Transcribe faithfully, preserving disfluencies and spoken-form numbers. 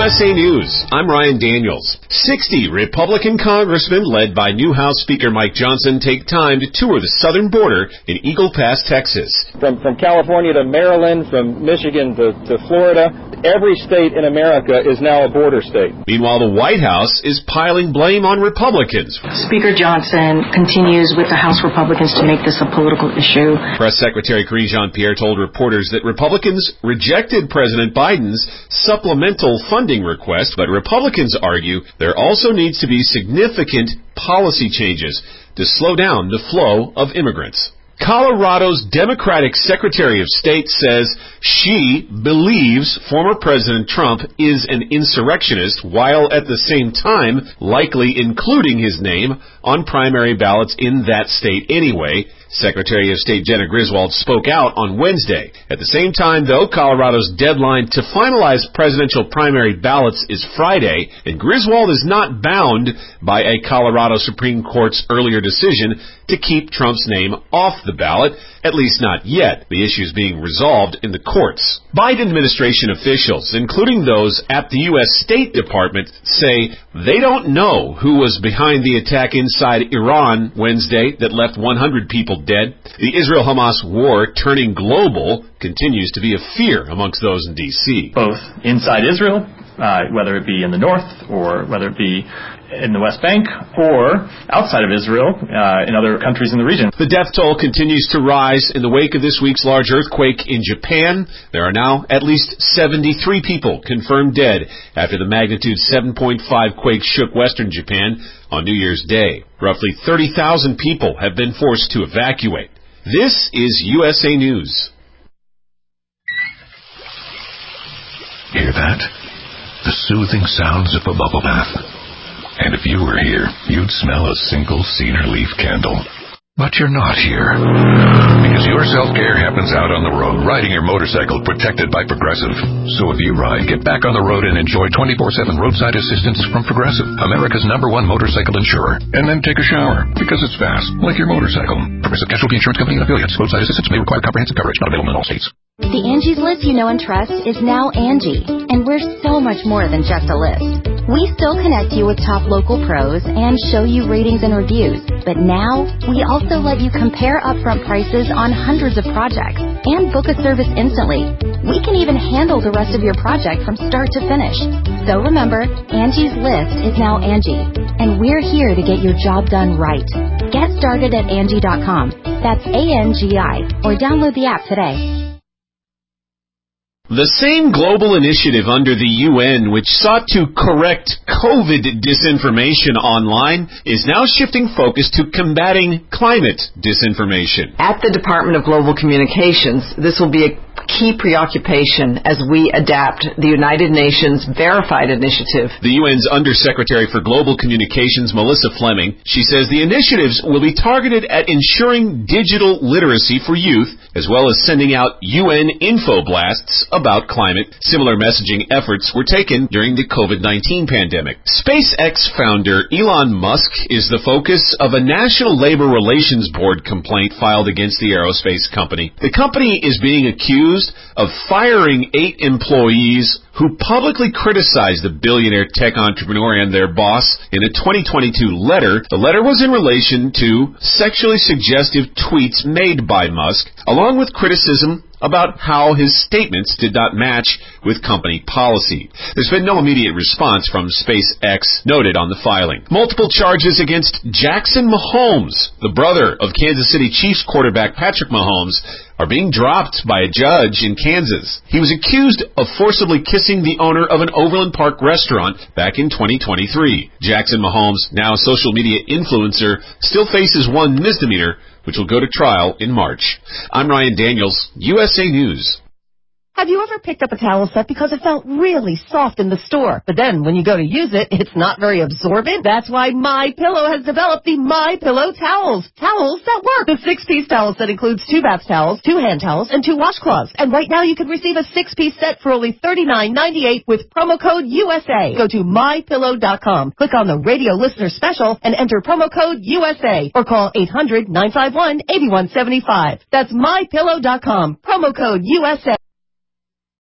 S A News, I'm Ryan Daniels. sixty Republican congressmen, led by new House Speaker Mike Johnson, take time to tour the southern border in Eagle Pass, Texas. From, from California to Maryland, from Michigan to, to Florida, every state in America is now a border state. Meanwhile, the White House is piling blame on Republicans. Speaker Johnson continues with the House Republicans to make this a political issue. Press Secretary Karine Jean-Pierre told reporters that Republicans rejected President Biden's supplemental funding request, but Republicans argue there also needs to be significant policy changes to slow down the flow of immigrants. Colorado's Democratic Secretary of State says she believes former President Trump is an insurrectionist, while at the same time likely including his name on primary ballots in that state anyway. Secretary of State Jena Griswold spoke out on Wednesday. At the same time, though, Colorado's deadline to finalize presidential primary ballots is Friday, and Griswold is not bound by a Colorado Supreme Court's earlier decision to keep Trump's name off the ballot, at least not yet. The issue is being resolved in the courts. Biden administration officials, including those at the U S State Department, say they don't know who was behind the attack inside Iran Wednesday that left one hundred people dead. The Israel-Hamas war, turning global, continues to be a fear amongst those in D C Both inside Israel, uh, whether it be in the north or whether it be in the West Bank or outside of Israel, uh, in other countries in the region. The death toll continues to rise in the wake of this week's large earthquake in Japan. There are now at least seventy-three people confirmed dead after the magnitude seven point five quake shook western Japan on New Year's Day. Roughly thirty thousand people have been forced to evacuate. This is U S A News. Hear that? The soothing sounds of a bubble bath. And if you were here, you'd smell a single cedar leaf candle. But you're not here. Because your self-care happens out on the road, riding your motorcycle protected by Progressive. So if you ride, get back on the road and enjoy twenty-four seven roadside assistance from Progressive, America's number one motorcycle insurer. And then take a shower, because it's fast, like your motorcycle. Progressive Casualty Insurance Company and affiliates. Roadside assistance may require comprehensive coverage, not available in all states. The Angie's List you know and trust is now Angie, and we're so much more than just a list. We still connect you with top local pros and show you ratings and reviews, but now we also let you compare upfront prices on hundreds of projects and book a service instantly. We can even handle the rest of your project from start to finish. So remember, Angie's List is now Angie, and we're here to get your job done right. Get started at Angie dot com. That's A N G I, or download the app today. The same global initiative under the U N which sought to correct COVID disinformation online is now shifting focus to combating climate disinformation. At the Department of Global Communications, this will be a key preoccupation as we adapt the United Nations Verified Initiative. The U N's Undersecretary for Global Communications, Melissa Fleming, she says the initiatives will be targeted at ensuring digital literacy for youth, as well as sending out U N info blasts about climate. Similar messaging efforts were taken during the COVID nineteen pandemic. SpaceX founder Elon Musk is the focus of a National Labor Relations Board complaint filed against the aerospace company. The company is being accused of firing eight employees who publicly criticized the billionaire tech entrepreneur and their boss in a twenty twenty-two letter. The letter was in relation to sexually suggestive tweets made by Musk, along with criticism about how his statements did not match with company policy. There's been no immediate response from SpaceX noted on the filing. Multiple charges against Jackson Mahomes, the brother of Kansas City Chiefs quarterback Patrick Mahomes, are being dropped by a judge in Kansas. He was accused of forcibly kissing the owner of an Overland Park restaurant back in twenty twenty-three. Jackson Mahomes, now a social media influencer, still faces one misdemeanor, which will go to trial in March. I'm Ryan Daniels, U S A News. Have you ever picked up a towel set because it felt really soft in the store, but then when you go to use it, it's not very absorbent? That's why MyPillow has developed the MyPillow towels. Towels that work. The six-piece towel set includes two bath towels, two hand towels, and two washcloths. And right now you can receive a six-piece set for only thirty-nine ninety-eight with promo code U S A. Go to my pillow dot com, click on the radio listener special, and enter promo code U S A, or call eight hundred nine five one eight one seven five. That's my pillow dot com, promo code U S A.